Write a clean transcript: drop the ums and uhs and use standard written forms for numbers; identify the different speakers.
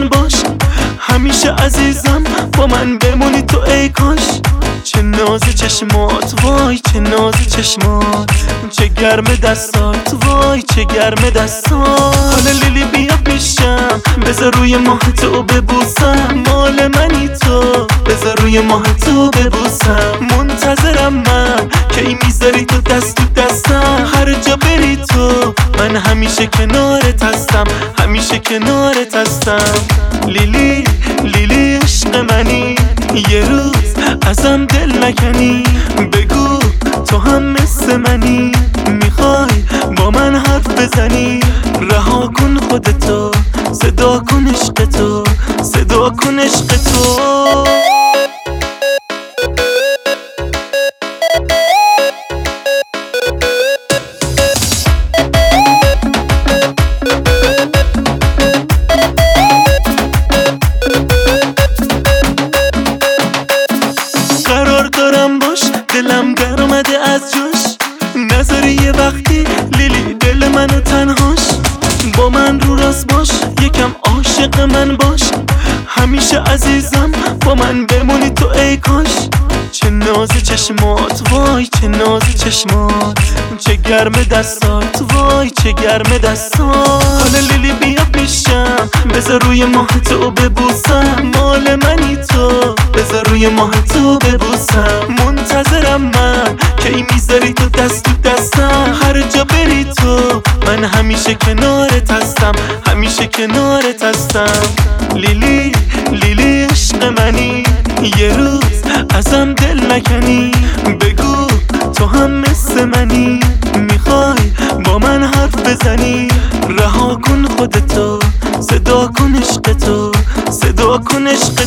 Speaker 1: من باش، همیشه عزیزم با من بمونی تو ای کاش. چه ناز چشمات وای چه ناز چشمات، چه گرم دستات وای چه گرم دستات. حالا لیلی بیا پیشم بذار روی ماه تو ببوسم، مال منی تو بذار روی ماه تو ببوسم. منتظرم من که ای میذاری تو دست تو دستم، هر جا بری تو من همیشه کنارت هستم، همیشه کنارت هستم. لیلی لیلی عشق منی، یه روز ازم دل نکنی، بگو تو هم مثل منی، میخوای با من حرف بزنی. رها کن خودتو، صدا کن عشق تو، صدا کن عشق تو. قرار دارم باش، دلم در اومده از جاش، نذاری یه وقتی لیلی دل منو تنهاش. با من رو راست باش، یکم عاشق من باش، همیشه عزیزم با من بمونی تو ای کاش. چه ناز چشمات وای چه ناز چشمات، چه گرم دستات وای چه گرم دستات. حالا لیلی بیا پیشم بذار روی ماه تو ببوسم، مال منی تو بذار روی ماه تو ببوسم. منتظرم من که ای میذاری تو دست تو دستم، هر جا بری تو من همیشه کنارت هستم، همیشه کنارت هستم. لیلی لیلی عشق منی، یه روز ازم دل نکنی، بگو تو هم مثل منی، میخوای با من حرف بزنی. رها کن خودتو، صدا کن عشق تو، صدا کن عشق